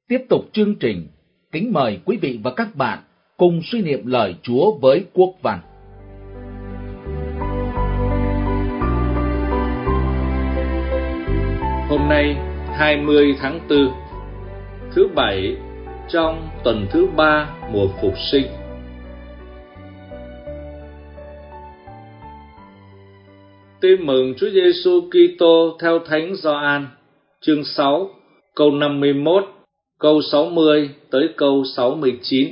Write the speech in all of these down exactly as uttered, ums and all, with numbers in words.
Tiếp tục chương trình, kính mời quý vị và các bạn cùng suy niệm lời Chúa với Quốc Văn. Hôm nay hai mươi tháng tư, thứ bảy trong tuần thứ ba mùa phục sinh. Tin mừng Chúa Giêsu Kitô theo Thánh Gioan, chương sáu, câu năm mươi mốt, câu sáu mươi tới câu sáu mươi chín.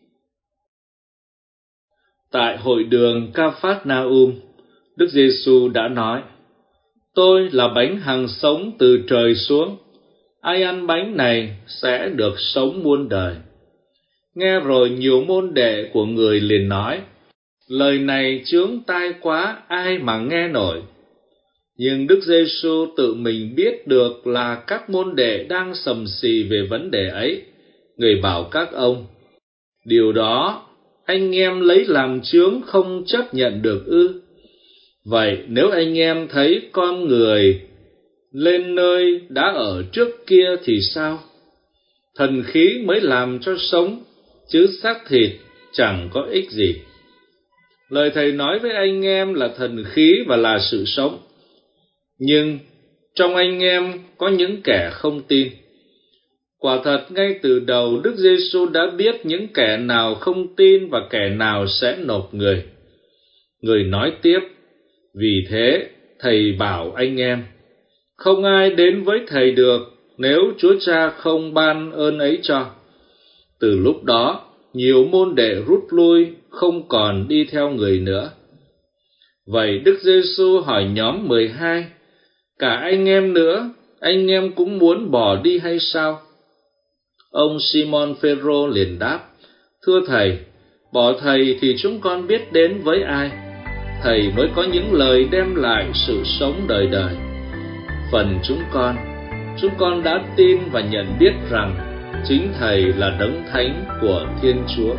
Tại hội đường Ca-phác-na-um, Đức Giêsu đã nói: Tôi là bánh hằng sống từ trời xuống, ai ăn bánh này sẽ được sống muôn đời. Nghe rồi nhiều môn đệ của người liền nói: Lời này chướng tai quá, ai mà nghe nổi. Nhưng Đức Giêsu tự mình biết được là các môn đệ đang sầm xì về vấn đề ấy. Người bảo các ông: Điều đó anh em lấy làm chướng không chấp nhận được ư? Vậy nếu anh em thấy con người lên nơi đã ở trước kia thì sao? Thần khí mới làm cho sống, chứ xác thịt chẳng có ích gì. Lời Thầy nói với anh em là thần khí và là sự sống. Nhưng trong anh em có những kẻ không tin. Quả thật ngay từ đầu Đức Giêsu đã biết những kẻ nào không tin và kẻ nào sẽ nộp người. Người nói tiếp: Vì thế Thầy bảo anh em, không ai đến với Thầy được nếu Chúa Cha không ban ơn ấy cho. Từ lúc đó, nhiều môn đệ rút lui, không còn đi theo người nữa. Vậy Đức Giêsu hỏi nhóm mười hai: Cả anh em nữa, anh em cũng muốn bỏ đi hay sao? Ông Simon Phêrô liền đáp: Thưa Thầy, bỏ Thầy thì chúng con biết đến với ai? Thầy mới có những lời đem lại sự sống đời đời. Phần chúng con, chúng con đã tin và nhận biết rằng chính Thầy là Đấng Thánh của Thiên Chúa.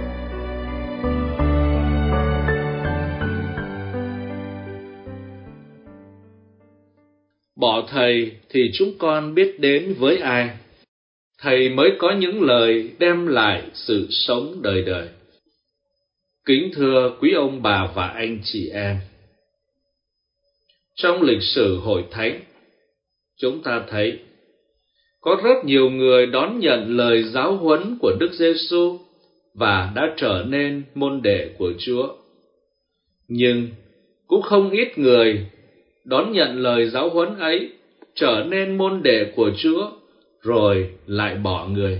Bỏ Thầy thì chúng con biết đến với ai? Thầy mới có những lời đem lại sự sống đời đời. Kính thưa quý ông bà và anh chị em, trong lịch sử Hội Thánh, chúng ta thấy có rất nhiều người đón nhận lời giáo huấn của Đức Giêsu và đã trở nên môn đệ của Chúa. Nhưng cũng không ít người đón nhận lời giáo huấn ấy, trở nên môn đệ của Chúa, rồi lại bỏ người.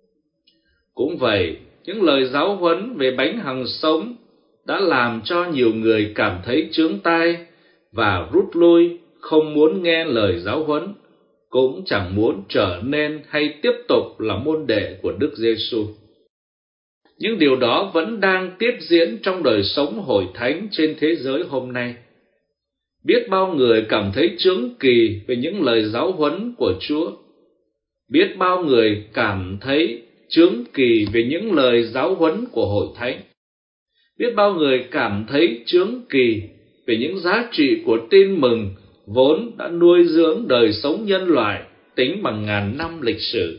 Cũng vậy, những lời giáo huấn về bánh hằng sống đã làm cho nhiều người cảm thấy chướng tai và rút lui, không muốn nghe lời giáo huấn, cũng chẳng muốn trở nên hay tiếp tục là môn đệ của Đức Giêsu. Những điều đó vẫn đang tiếp diễn trong đời sống Hội Thánh trên thế giới hôm nay. Biết bao người cảm thấy chướng kỳ về những lời giáo huấn của Chúa. Biết bao người cảm thấy chướng kỳ về những lời giáo huấn của Hội Thánh. Biết bao người cảm thấy chướng kỳ về những giá trị của tin mừng vốn đã nuôi dưỡng đời sống nhân loại tính bằng ngàn năm lịch sử.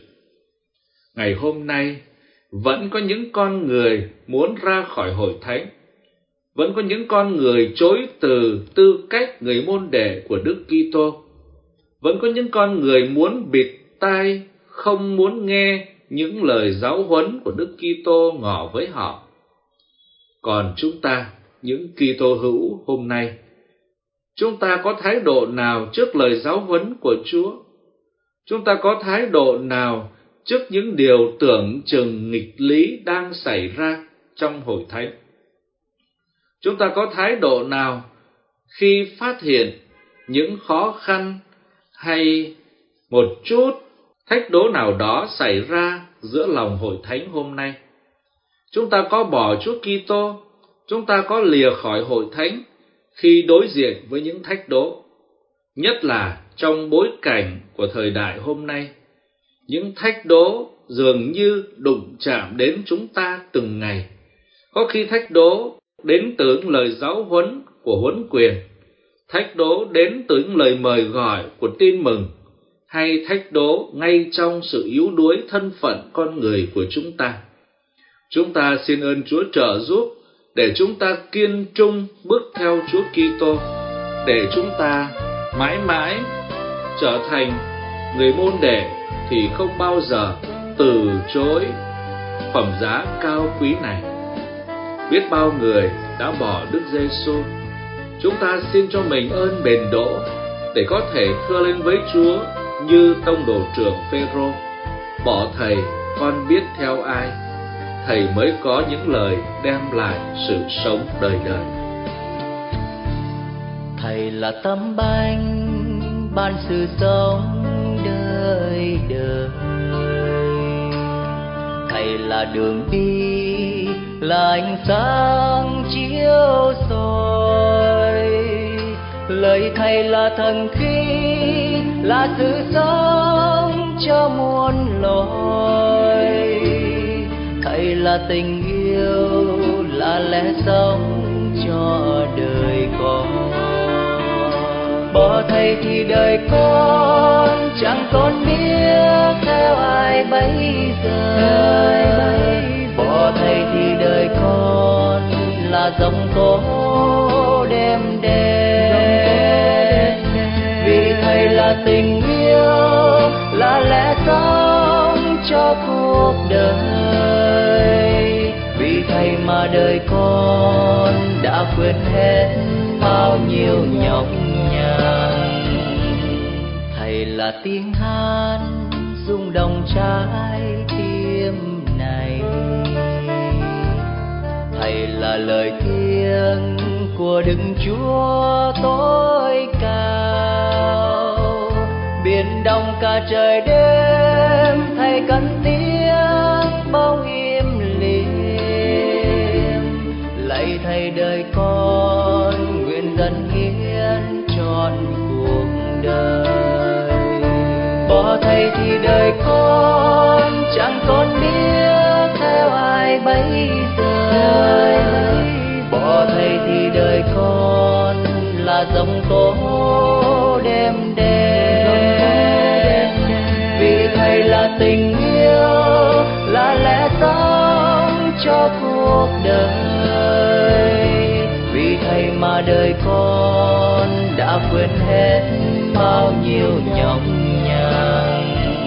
Ngày hôm nay, vẫn có những con người muốn ra khỏi Hội Thánh. Vẫn có những con người chối từ tư cách người môn đệ của Đức Kitô. Vẫn có những con người muốn bịt tai, không muốn nghe những lời giáo huấn của Đức Kitô ngỏ với họ. Còn chúng ta, những Kitô hữu hôm nay, chúng ta có thái độ nào trước lời giáo huấn của Chúa? Chúng ta có thái độ nào trước những điều tưởng chừng nghịch lý đang xảy ra trong Hội Thánh? Chúng ta có thái độ nào khi phát hiện những khó khăn hay một chút thách đố nào đó xảy ra giữa lòng Hội Thánh hôm nay? Chúng ta có bỏ Chúa Kitô, chúng ta có lìa khỏi Hội Thánh khi đối diện với những thách đố, nhất là trong bối cảnh của thời đại hôm nay. Những thách đố dường như đụng chạm đến chúng ta từng ngày. Có khi thách đố đến từ những lời giáo huấn của huấn quyền, thách đố đến từ những lời mời gọi của tin mừng, hay thách đố ngay trong sự yếu đuối thân phận con người của chúng ta. Chúng ta xin ơn Chúa trợ giúp để chúng ta kiên trung bước theo Chúa Kitô, để chúng ta mãi mãi trở thành người môn đệ thì không bao giờ từ chối phẩm giá cao quý này. Biết bao người đã bỏ Đức Giêsu, chúng ta xin cho mình ơn bền đỗ để có thể thưa lên với Chúa như tông đồ trưởng Phêrô: bỏ Thầy, con biết theo ai. Thầy mới có những lời đem lại sự sống đời đời. Thầy là tấm bánh ban sự sống đời đời. Thầy là đường đi, là ánh sáng chiếu soi. Lời Thầy là thần khí, là sự sống cho muôn loài. Thầy là tình yêu, là lẽ sống cho đời con. Bỏ Thầy thì đời con chẳng còn biết theo ai bây giờ. Bỏ Thầy thì đời con là giông tố đêm đen. Vì Thầy là tình yêu, là lẽ sống cho cuộc đời. Vì Thầy mà đời con đã quên hết bao nhiêu nhọc nhằn. Thầy là tiếng hát rung động trái tim này. Thầy là lời thiêng của Đức Chúa tối cao. Biển đông cả trời đêm, Thầy cất tiếng bỗng im lìm. Lạy Thầy đời con nguyện dâng hiến trọn cuộc đời. Bỏ Thầy thì đời con chẳng còn biết theo ai bây giờ. Bỏ Thầy thì đời con là giông tố đêm đen. Vì Thầy là tình yêu, là lẽ sống cho cuộc đời. Vì Thầy mà đời con đã quên hết bao nhiêu nhọc nhằn.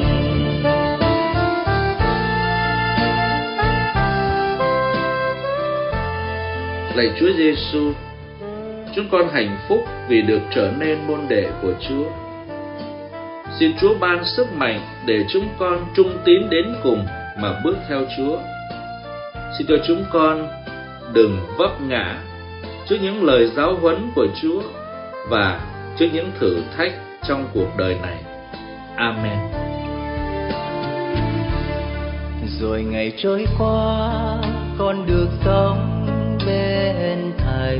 Lạy Chúa Giêsu, chúng con hạnh phúc vì được trở nên môn đệ của Chúa. Xin Chúa ban sức mạnh để chúng con trung tín đến cùng mà bước theo Chúa. Xin cho chúng con đừng vấp ngã trước những lời giáo huấn của Chúa và trước những thử thách trong cuộc đời này. Amen. Rồi ngày trôi qua, con được sống bên Thầy.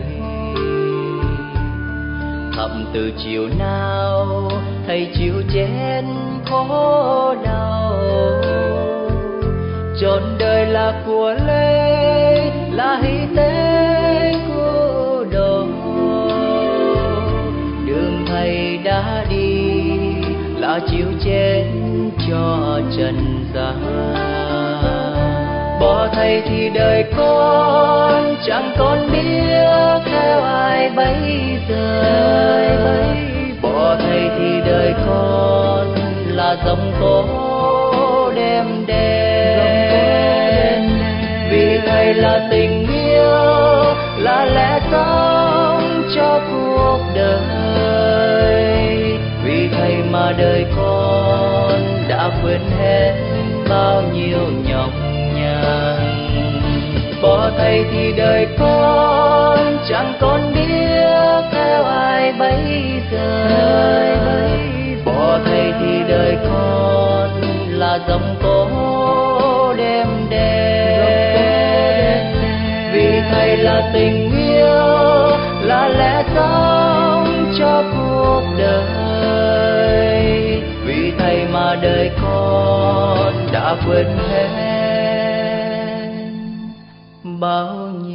Thậm từ chiều nào Thầy chịu chết khổ đau. Trọn đời là của lễ, là hy tế cứu độ. Đường Thầy đã đi là chịu chết cho trần gian. Bỏ Thầy thì đời con chẳng còn biết theo ai bây giờ. Bỏ Thầy thì đời con là giông tố đêm đen. Vì Thầy là tình yêu, là lẽ sống cho cuộc đời. Vì Thầy mà đời con đã quên hết bao nhiêu nhọc nhằn. Bỏ Thầy thì đời con chẳng còn biết theo ai bây giờ. Bỏ Thầy thì đời con là giông tố đêm đen. Vì Thầy là tình yêu, là lẽ sống cho cuộc đời. Vì Thầy mà đời con đã quên hết bao